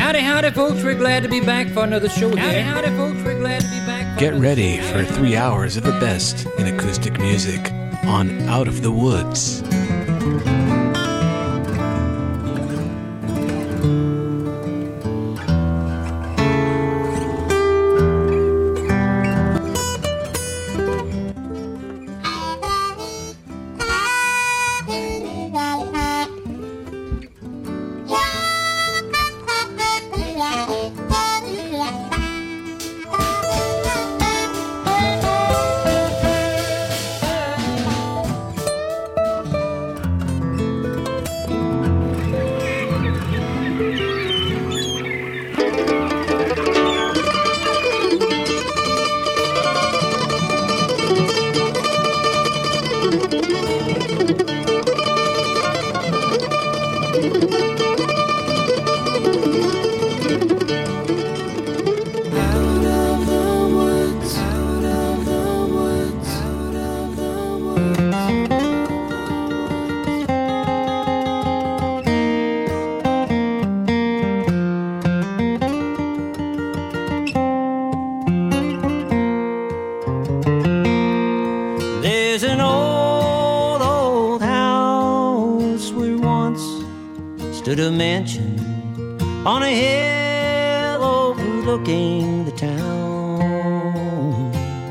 Howdy, howdy, folks. We're glad to be back for another show here. Howdy, howdy, folks. We're glad to be back. Get ready for 3 hours of the best in acoustic music on Out of the Woods. On a hill overlooking the town,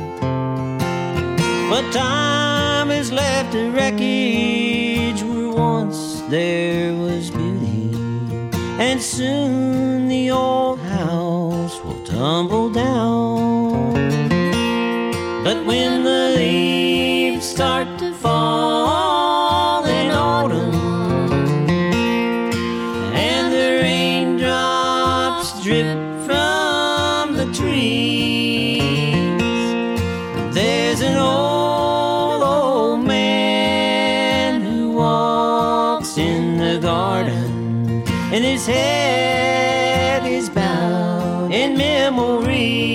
but time has left a wreckage where once there was beauty, and soon the old house will tumble down. But when the leaves start to fall in autumn, drip from the trees, there's an old man who walks in the garden, and his head is bowed in memory.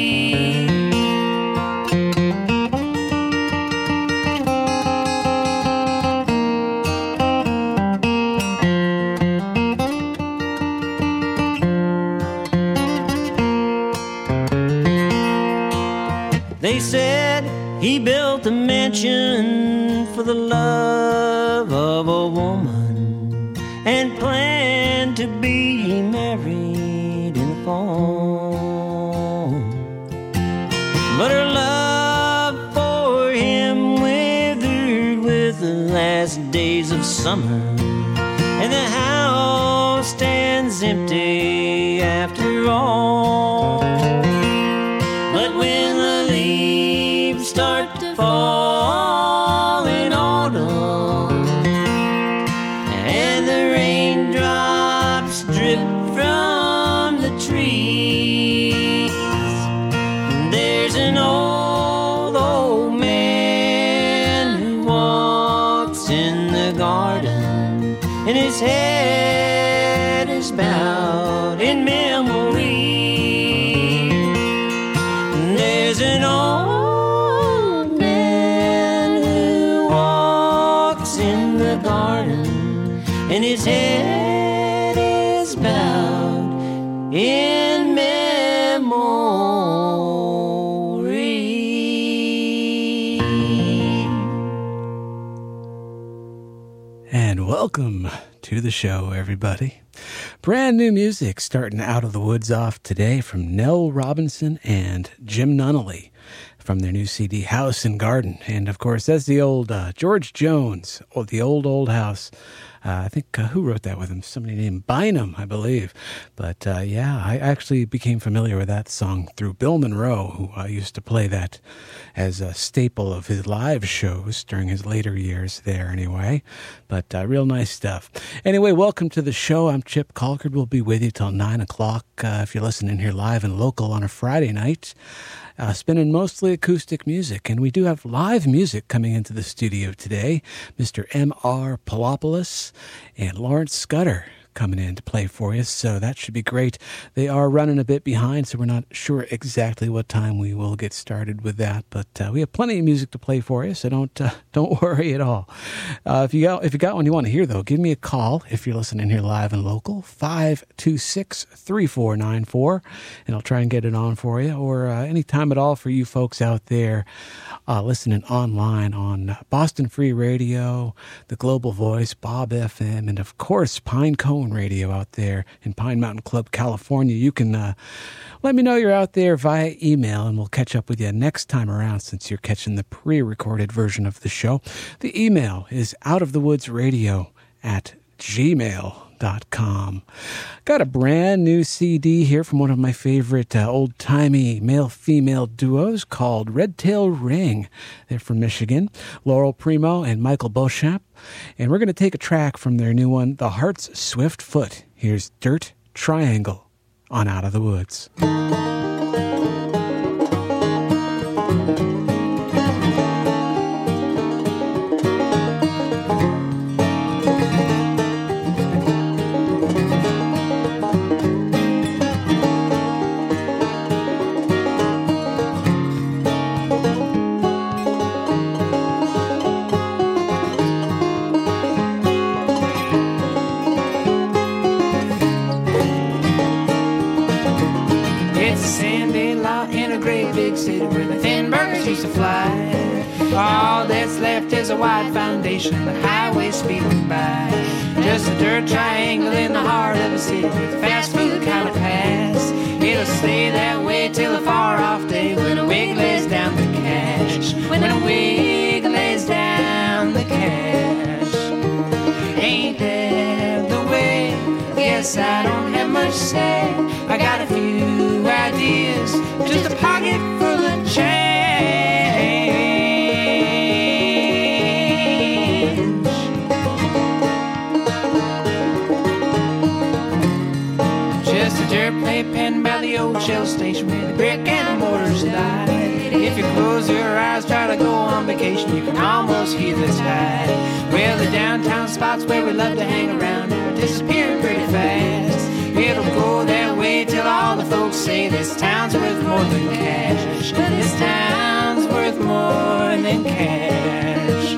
They said he built a mansion for the love of a woman and planned to be married in the fall. But her love for him withered with the last days of summer, and the house stands empty after all. But when the leaves start to fall in autumn, and the raindrops drip from the trees, there's an old man who walks in the garden, and his head is bowed in memory. There's an old man who walks in the garden, and his head is bowed in memory. And welcome to the show, everybody. Brand new music starting Out of the Woods off today from Nell Robinson and Jim Nunnally from their new CD, House and Garden. And, of course, that's the old George Jones, the old house. I think, who wrote that with him? Somebody named Bynum, I believe. But, yeah, I actually became familiar with that song through Bill Monroe, who used to play that as a staple of his live shows during his later years there anyway. But real nice stuff. Anyway, welcome to the show. I'm Chip Colcord. We'll be with you till 9 o'clock if you're listening here live and local on a Friday night. Spinning mostly acoustic music, and we do have live music coming into the studio today. Mr. M.R. Palopoulos and Lawrence Scudder coming in to play for you, so that should be great. They are running a bit behind, so we're not sure exactly what time we will get started with that, but we have plenty of music to play for you, so don't worry at all. If you got one you want to hear, though, give me a call if you're listening here live and local, 526-3494, and I'll try and get it on for you, or any time at all for you folks out there listening online on Boston Free Radio, the Global Voice, Bob FM, and of course Pine Cone Radio out there in Pine Mountain Club, California. You can let me know you're out there via email, and we'll catch up with you next time around since you're catching the pre-recorded version of the show. The email is outofthewoodsradio@gmail.com. Got a brand new CD here from one of my favorite old-timey male-female duos called Red Tail Ring. They're from Michigan, Laurel Primo and Michael Beauchamp. And we're going to take a track from their new one, The Heart's Swift Foot. Here's Dirt Triangle on Out of the Woods. All that's left is a wide foundation and the highway speeding by. Just a dirt triangle in the heart of a city with fast food kind of pass. It'll stay that way till a far off day when a wig lays down the cash. When a wig lays down the cash. Ain't that the way? Guess I don't have much to say. I got a few ideas, just a pocket full of change. Playpen by the old Shell station where the brick and the mortars lie. If you close your eyes, try to go on vacation, you can almost hear the tide. Well, the downtown spots where we love to hang around are disappearing pretty fast. It'll go that way till all the folks say this town's worth more than cash. This town's worth more than cash.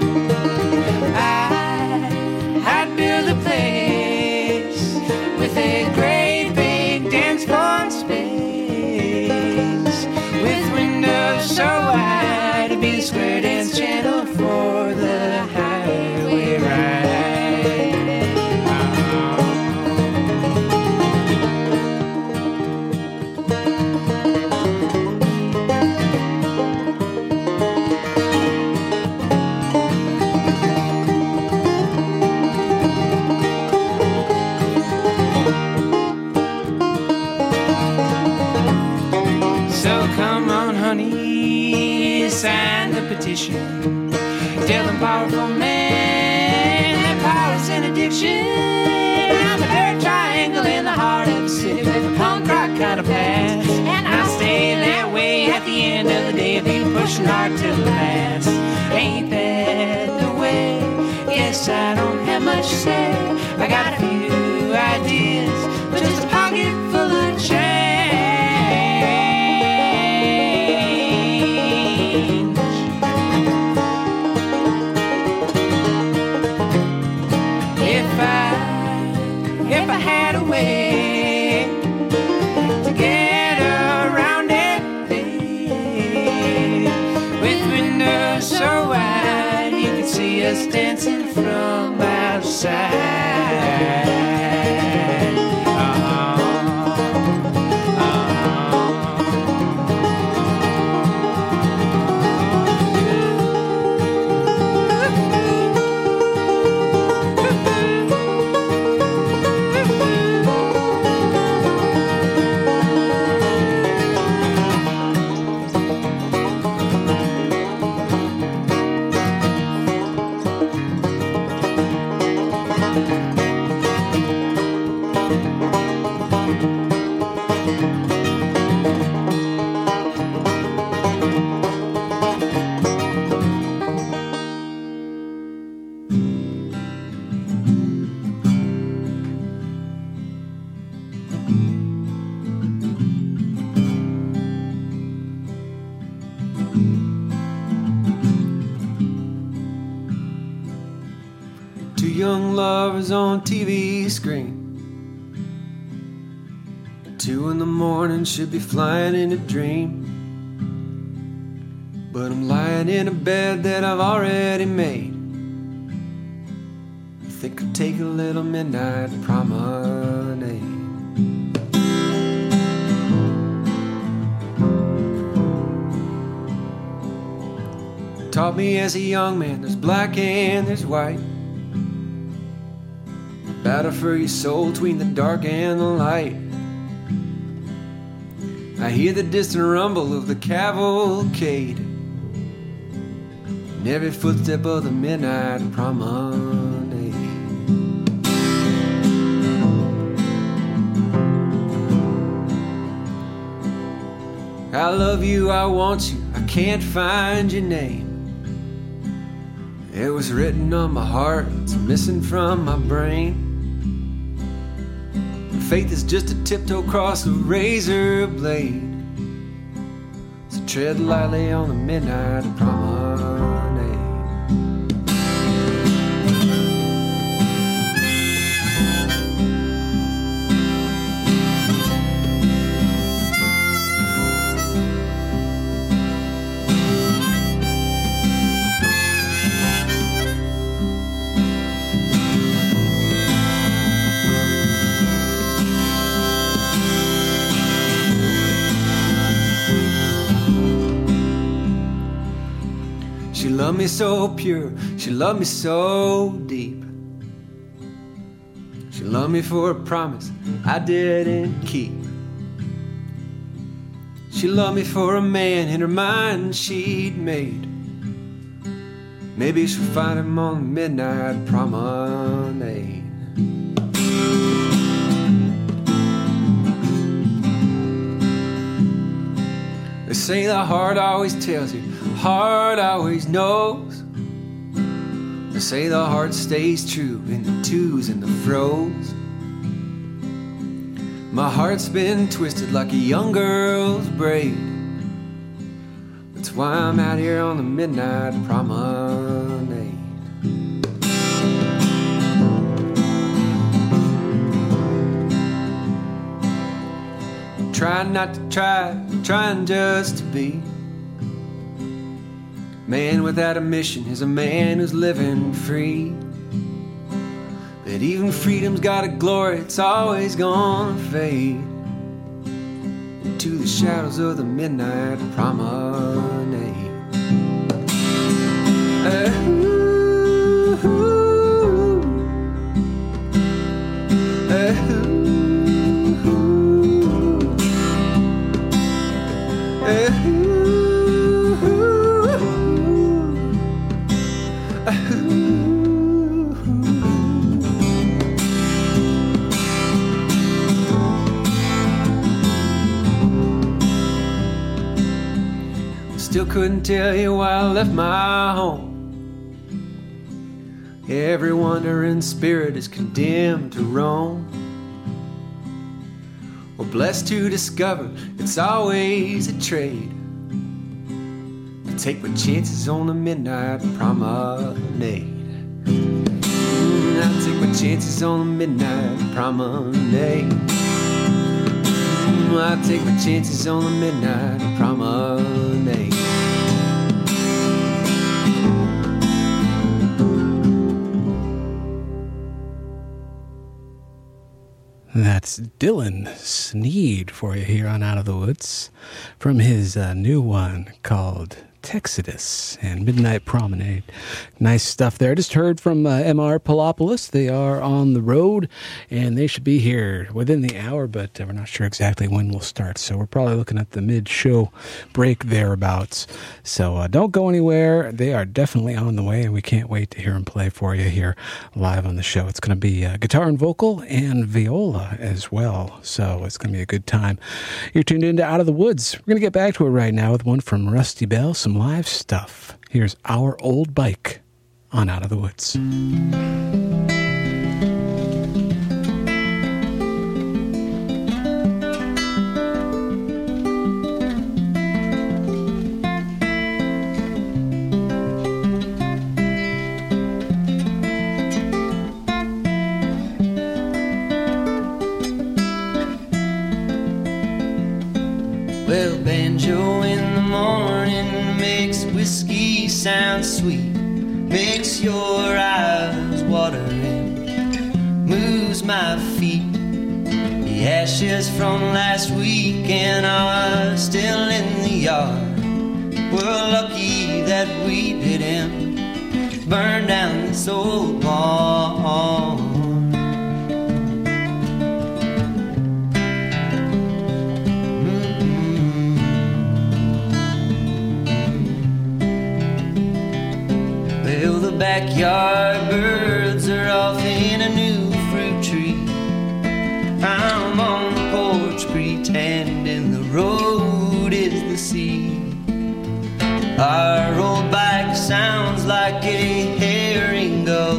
I'd build a place with a great big dance floor space, with windows so wide to be the square dance channel for the highway ride. Sign the petition. Tell them powerful man that power's an addiction. I'm a dirt triangle in the heart of the city with a punk rock kind of past, and I'll stay that way at the end of the day. I'll be pushing hard till the last. Ain't that the way? Yes, I don't have much to say. I got a few ideas, but just a pocket full of change. If I had a way to get around it, with windows so wide you could see us dancing from outside. of his own TV screen. 2 in the morning, should be flying in a dream. But I'm lying in a bed that I've already made. I think I'll take a little midnight promenade. Taught me as a young man, there's black and there's white. Battle for your soul between the dark and the light. I hear the distant rumble of the cavalcade, and every footstep of the midnight promenade. I love you, I want you, I can't find your name. It was written on my heart, it's missing from my brain. Faith is just a tiptoe across a razor blade. So tread lightly on the midnight promenade. She loved me so pure, she loved me so deep. She loved me for a promise I didn't keep. She loved me for a man in her mind she'd made. Maybe she'll find him on the midnight promenade. They say the heart always tells you, heart always knows. They say the heart stays true in the twos and the fro's. My heart's been twisted like a young girl's braid. That's why I'm out here on the midnight promenade. Trying not to try, trying just to be. Man without a mission is a man who's living free. But even freedom's got a glory, it's always gonna fade into the shadows of the midnight promenade. Still couldn't tell you why I left my home. Every wandering spirit is condemned to roam. We're blessed to discover it's always a trade. I take my chances on the midnight promenade. I take my chances on the midnight promenade. I take my chances on the midnight promenade. That's Dylan Sneed for you here on Out of the Woods from his new one called Texodus and Midnight Promenade. Nice stuff there. Just heard from MR Palopoulos. They are on the road and they should be here within the hour, but we're not sure exactly when we'll start. So we're probably looking at the mid-show break thereabouts. So don't go anywhere. They are definitely on the way and we can't wait to hear them play for you here live on the show. It's going to be guitar and vocal and viola as well. So it's going to be a good time. You're tuned into Out of the Woods. We're going to get back to it right now with one from Rusty Bell, some live stuff. Here's Our Old Bike on Out of the Woods. Well, banjo in the morning makes whiskey sound sweet, makes your eyes watering, moves my feet. The ashes from last weekend are still in the yard. We're lucky that we didn't burn down this old barn. Well, the backyard birds are off in a new fruit tree. I'm on the porch pretending the road is the sea. Our old bike sounds like a herring gull.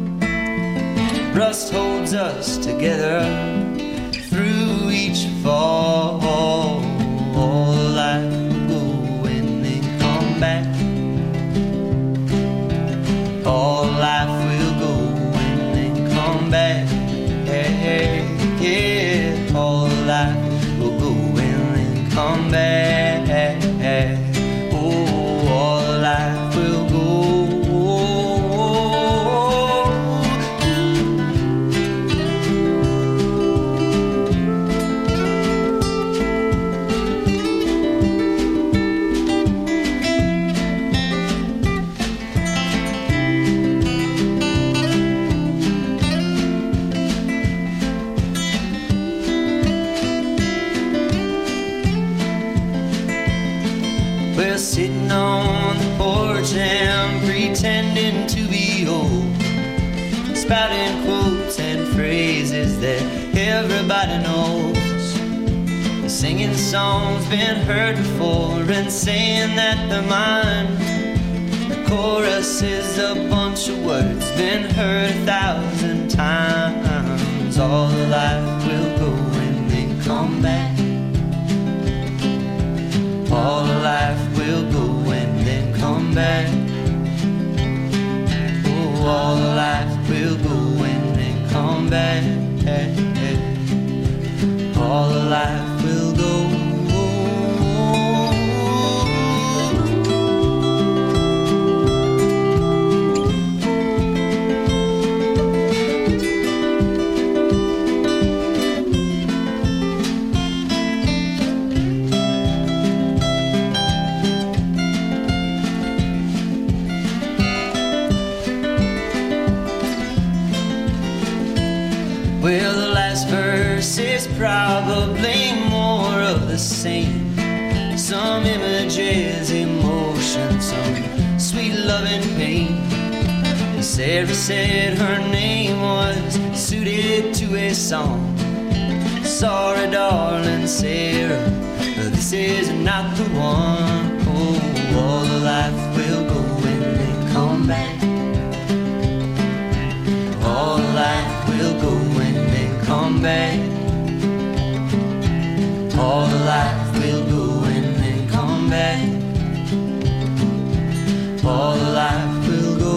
Rust holds us together through each fall. All life will go and then come back. All life will go and then come back. Yeah, yeah. All life will go and then come back. Oh, all life will go. We're sitting on the porch and pretending to be old, spouting quotes and phrases that everybody knows, singing songs been heard before and saying that they're mine. The chorus is a bunch of words been heard 1,000 times. All life will go and then come back. All life will go and then come back. Oh, all life will go and then come back. All life will go. Well, the last verse is probably more of the same. Some images, emotion, some sweet loving pain. Sarah said her name was suited to a song. Sorry, darling Sarah, this is not the one. Oh, all the life will go when they come back. All life will go when they come back. All life will go when they come back. All life will go.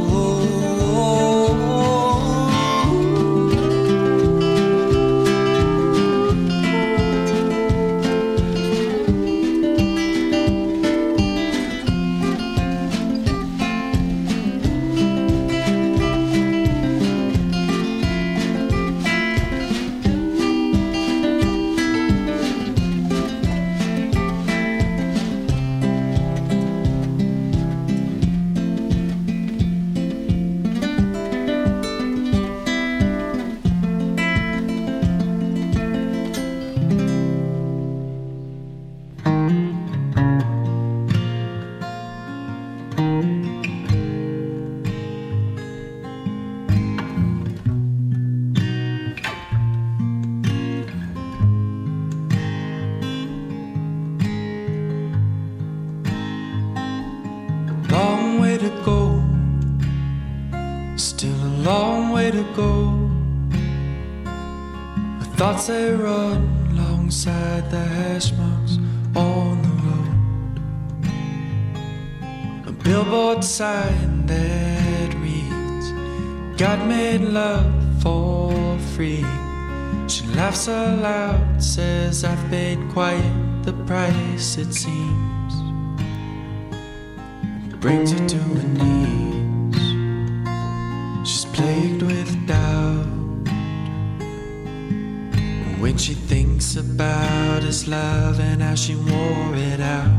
Thoughts they run alongside the hash marks on the road. A billboard sign that reads, God made love for free. She laughs aloud, says I've been quiet the price it seems. It brings her to her knees. She's plagued with doubt. When she thinks about his love and how she wore it out.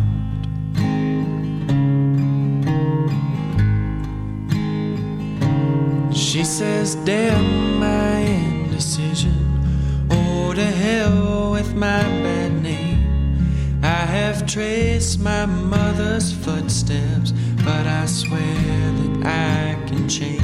She says, damn my indecision. Oh, to hell with my bad name. I have traced my mother's footsteps, but I swear that I can change.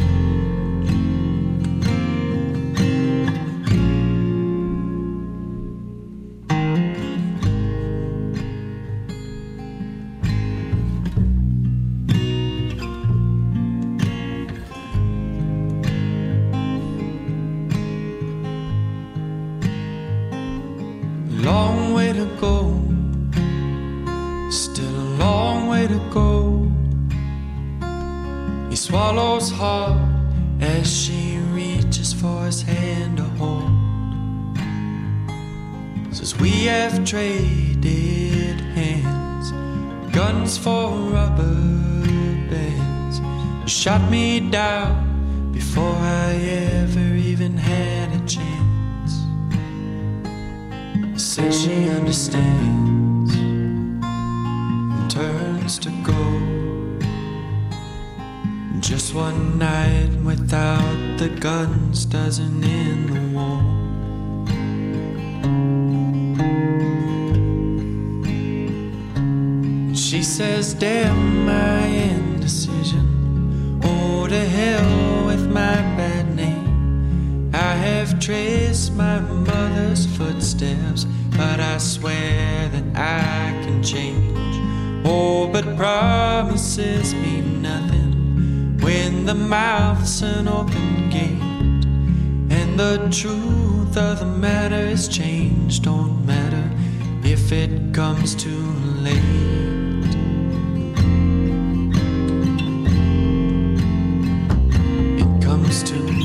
Long way to go, still a long way to go. He swallows hard as she reaches for his hand to hold. Says we have traded hands, guns for rubber bands. You shot me down before I ever even had a chance. Says she understands and turns to go. Just one night without the guns doesn't end the war. She says, damn my indecision. Oh, to hell with my bad name. I have traced my mother's footsteps, but I swear that I can change. Oh, but promises mean nothing when the mouth's an open gate. And the truth of the matter is change don't matter if it comes too late. It comes too late.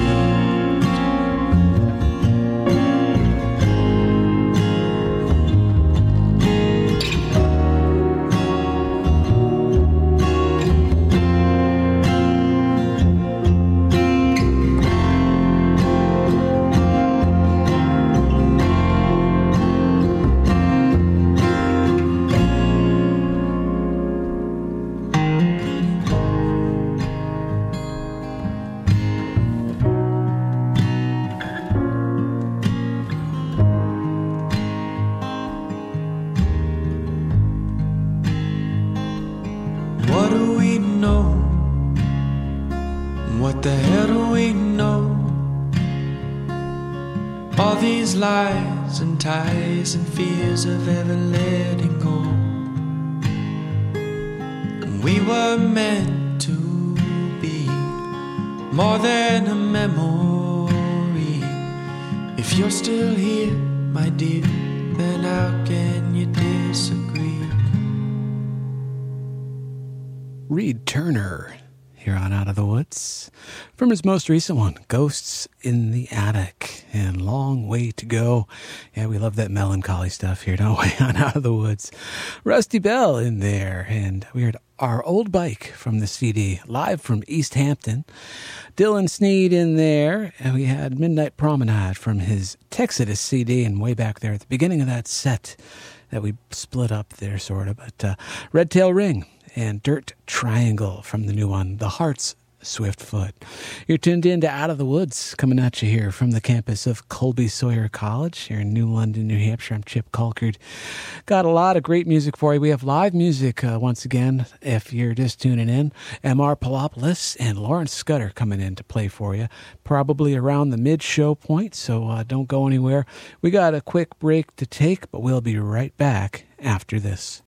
What do we know? What the hell do we know? All these lies and ties and fears of ever letting go. And we were meant to be more than a memory. If you're still here, my dear, then how can you disagree? Reed Turner here on Out of the Woods from his most recent one, Ghosts in the Attic, and Long Way to Go. Yeah, we love that melancholy stuff here, don't we, on Out of the Woods. Rusty Bell in there, and we heard Our Old Bike from the CD, live from East Hampton. Dylan Sneed in there, and we had Midnight Promenade from his Texodus CD, and way back there at the beginning of that set that we split up there, sort of, but Red Tail Ring and Dirt Triangle from the new one, The Heart's Swiftfoot. You're tuned in to Out of the Woods, coming at you here from the campus of Colby Sawyer College here in New London, New Hampshire. I'm Chip Colkard. Got a lot of great music for you. We have live music once again, if you're just tuning in. M.R. Palopoulos and Lawrence Scudder coming in to play for you, probably around the mid-show point, so don't go anywhere. We got a quick break to take, but we'll be right back after this.